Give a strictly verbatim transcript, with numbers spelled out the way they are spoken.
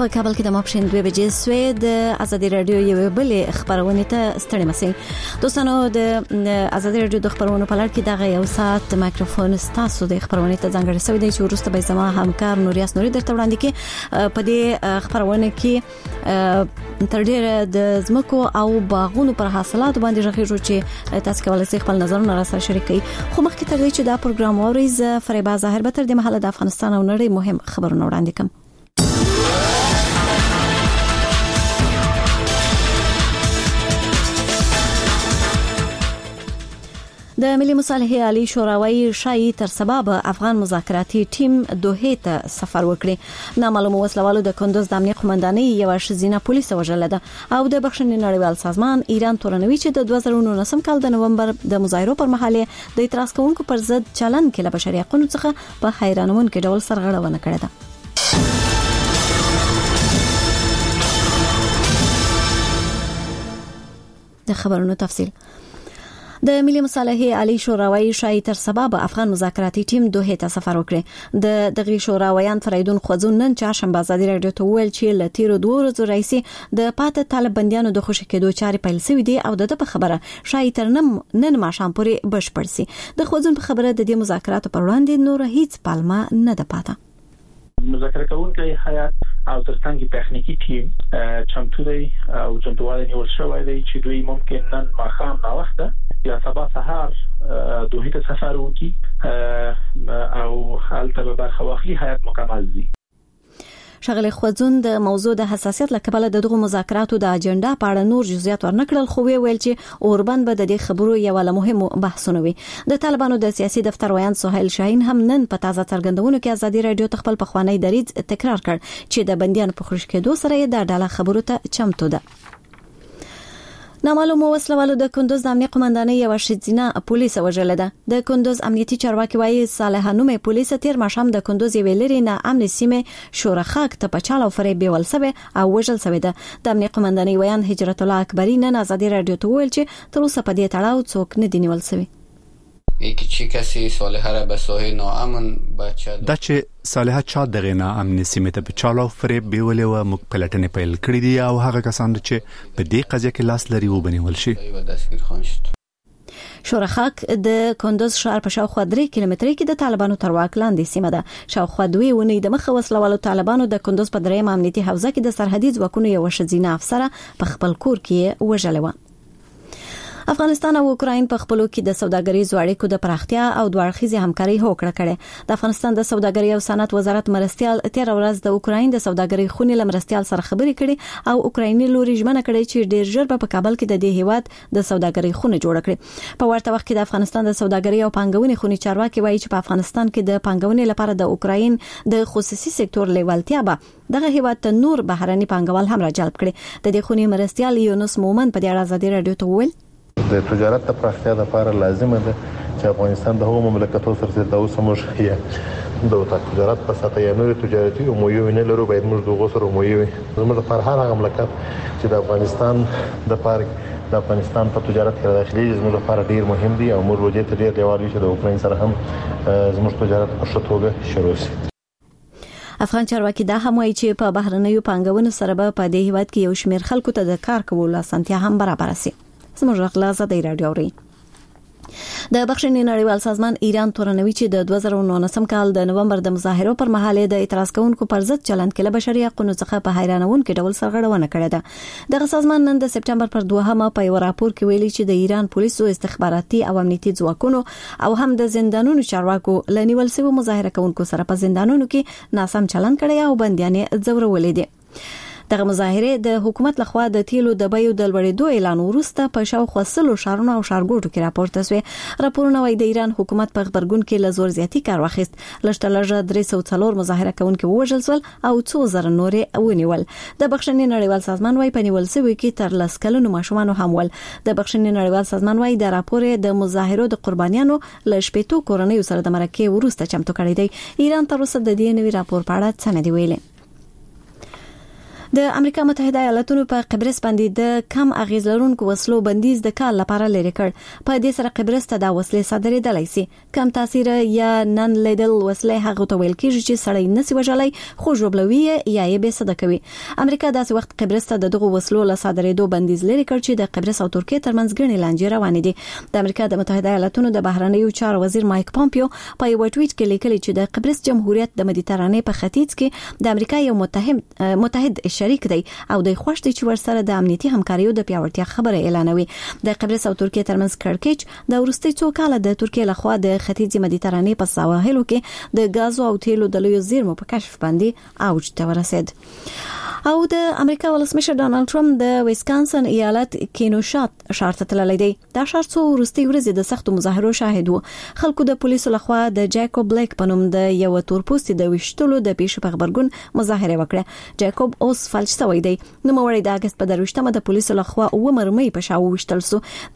په کابل کې د ماپښین دوه بجې سوې د ازادي رادیو یو بل خبرونه ته ستړي مسئ دوستانو د ازادي رادیو د خبرونو په لړ کې دغه یو ساعت مایکروفون ستاسو د خبرونه ته ځانګړی شوی دی چې ورسته به زما همکار نوریاس نوري درته وړاندې کې په دې خبرونه کې تر ډیره د زمکو او باغونو پر حاصلات باندې راغیږو چې تاسو کولای شئ خپل نظرونه را سره شریک کړئ خو مخکې تر دې چې دا پروګرام وریز فریبا ظاهر به تر دې مهاله د افغانستان او نړۍ مهم خبرونه وړاندې کوم. د ملي مصالحې عالی شوراوي شایي تر سبب افغان مذاکراتي ټیم دوحه ته سفر وکړي. نامعلوم وسلوالو د کندوز د امنیه قومندانۍ یو شزینه پولیس وژل ده او د بخښنې نړیوال سازمان ایران تورنوي چې د دوه زره و نولسم کال د نومبر د مظاهرو پر مهال د اعتراض کوونکو پر ضد چلن کې له بشري حقوقو څخه په حیرانونکي ډول سرغړونه کړې ده. د خبرونو تفصیل. د ملي مصالحې عالی شوراوي شایي تر سبب افغان مذاکراتي ټیم دوحه ته سفر وکړي. د دغه شوراویان فریدون خوځون نن چهارشنبه ازادي رادیو ته ویل چې لتیرو دوه ورځې راځي د پاتې طالب بنديانو د خوشی کېدو چارې پیل شوې دي او د په خبره شایي تر نن نن ماښام پورې بشپړ شي. د خوځون په خبره د دې مذاکراتو پر وړاندې نور هیڅ پالما نه ده پاته. مذاکره کوونکي هیئت او ترڅنګ تخنیکی ټیم چمتو دی او چمتووالی نیول شوی دی چې دوی ممکن نن ماښام نا وخته یا سبا سهار دوحه ته سفر وکړي او هلته به برخه واخلي. هیئت مکمل دی. شغله خوځون د موضوع د حساسیت لکبل د دغه مذاکراتو د اجنډا په اړه نور جزئیات ورنکړل خو ویل چې اوربند به د دې خبرو یو له مهمو بحثونو وي. د طالبانو د سیاسي دفتر ویان سهیل شاهین هم نن په تازه څرګندونو کې ازادي رادیو خپل پخوانی دریځ تکرار کړ چې د بنديانو په خوش کېدو سره د ډاله خبرو ته چمتو ده. نامعلوم وسلوالو د کندوز د امنیه قومندانۍ یو شزینه پولیس وژل ده. د کندوز امنیتي چارواکي وايي صالح نومه پولیس تیر ماښام د کندوز یو لري نه امن سیمه شورخاک ته پچاله فریب بیول سوي او وژل سوي ده. د امنیه قومندانۍ ویان هجرت الله اکبری نن ازادي رادیو ته ویل چې تر اوسه په دې تړاو څوک نه دی نیول سوي. یکی چی کسی صالحه را به ساحه ناامن بچه دا چې صالحه چا دغه ناامن سیمه ته په چالو فریب بیولې و مخ پلټنې پیل کړې دي او هغه کسان چې په دې قضیه کې لاس لري و بنول شي. شورخاک د کندوز ښار په شاوخوا درې کیلومترۍ کې د طالبانو تر واک لاندې سیمه ده. شاوخوا دوی ونې د مخ وسلوالو طالبانو د کندوز په درېیم امنیتي حوزه کې د سرحدي ځواکونو یو شزینه افسر په خپل کور کې وژل و. افغانستان او اوکراین په خپلو کې د سوداګریزو اړیکو د پراختیا او دوړخیزې همکاري هوکړه کړې. د افغانستان د سوداګرۍ او صنعت وزارت مرستيال تیر ورځ د اوکراین د سوداګرۍ خونې لمرستيال سره خبرې کړې او اوکرایني لوري ژمنه کړې چې ډیر ژر په کابل کې د دې هیواد د سوداګرۍ خونه جوړ کړي. په ورته وخت کې د افغانستان د سوداګرۍ او پانګونې خونې چارواکي وایي چې په افغانستان کې د پانګونې لپاره د اوکراین د خصوصي سکتور لیوالتیا به دغه هیواد ته نور بهرني پانګوال هم راجلب کړي. د دې خونې مرستيال یونس مومن په دې اړه ازادي رادیو ته وویل د تجارت د پراختیا لپاره لازمه ده چې افغانستان د هغو مملکتونو سره د اوسه موږ یې د تجارت په ساته یا نور تجارتي او مویو نه لرو باید موږ دغه سره مویو زموږ د هر هغه مملکت چې د افغانستان د پارک د افغانستان په تجارت کې داخلي زموږ لپاره ډیر مهم دي او موږ وجه ته ډیر دیوالي چې د اوکراین سره هم زموږ تجارت په ښه توګه شروع شي. افغان چارواکي دا هم وایي چې په بهرنیو پانګونو سره به په دې هیواد کې یو شمېر خلکو ته د کار کولو اسانتیا هم برابر شي. زموږ غلا زده رادیو اوري. د بخښنې نړیوال سازمان ایران تورنوي چې د دوه زره و نولسم کال د نومبر د مظاهرو پر مهال د اعتراض کوونکو پر ضد چلند کې له بشري حقوقو څخه په حیرانونکي ډول سرغړونه کړې ده. دغه سازمان نن د سپټمبر پر دوهمه په یو راپور کې ویلي چې د ایران پولیسو استخباراتي او امنیتي ځواکونو او هم د زندانونو چارواکو لنیول شوی مظاهره کوونکو سره په زندانونو کې ناسم چلند کړی او بنديانې ځورولې دي. دغه مظاهره د حکومت لخوا د تیلو د بیو د لوړېدو اعلان وروسته په شاوخوا سلو شهرونو او ښارګوټو کې راپورته شوې. راپورونه وايي د ایران حکومت په خبرګون کې له زور زیاتی کار واخیست. لږ لږه درې سوه څلور مظاهره کوونکي ووژل شول او څو زره نورې ونیول. د بخښنې نړیوال سازمان وايي په نیول شوي کې تر لس کلونو ماشومان هم ول. د بخښنې نړیوال سازمان وايي د راپور د مظاهرو د قربانیانو له شپېتو کورنیو سره د مرکې وروسته چمتو کړی دی. ایران تر اوسه د دې نوي راپور په اړه څه نه دی ویلي. د امریکا متحده ایالاتونو په قبرص باندې د کم اغیز لرونکو وسلو بندیز د کال لپاره لري کړ. په دې سره قبرص ته د وسلې صادرېدلای شي. کم تاثیر یا نن لیدل وسلې هغه ته ویل کیږي چې سړی نسی وژلای خو ژوبلوي یا یې به صد کوي. امریکا داسې وخت قبرص ته دغه وسلو له صادرېدو بندیز لري کړ چې د قبرص او ترکیه ترمنځ ګڼې لانجې روانې دي. د امریکا د متحده ایالاتونو د بهرنیو چارو وزیر مایک پومپیو په یو ټویټ کې لیکلي چې د قبرص جمهوریت د مدیترانې په ختیځ کې د امریکا یو متحد متحد شریک دی او د خوشتي چې ورسره د امنیتي همکاریو د پیاوړتیا خبره اعلانوي. د قبرص او ترکیه ترمنځ کړکېچ د ورستي څو کاله د ترکیه لخوا د ختیځي مدیترانې په سواحلو کې د غازو او تیلو د لوی زیرمو په کشف باندې اوج ته ورسید. او د امریکا ولسمشر ډانلډ ټرمپ د ویسکانسن ایالت کینوشات ښار ته تللی دی. دا ښار څو ورستي ورځې د سختو مظاهرو شاهد و. خلکو د پولیسو لخوا د جیکوب بلیک په نوم د یو تورپوستي د وشتلو د پیښې په خبرګون مظاهره وکړه. جیکوب اوس فلج شوی دی. نو موري د اگست په دروشتمه د پولیسو لخوا و مرمۍ په شاو وشتل سو.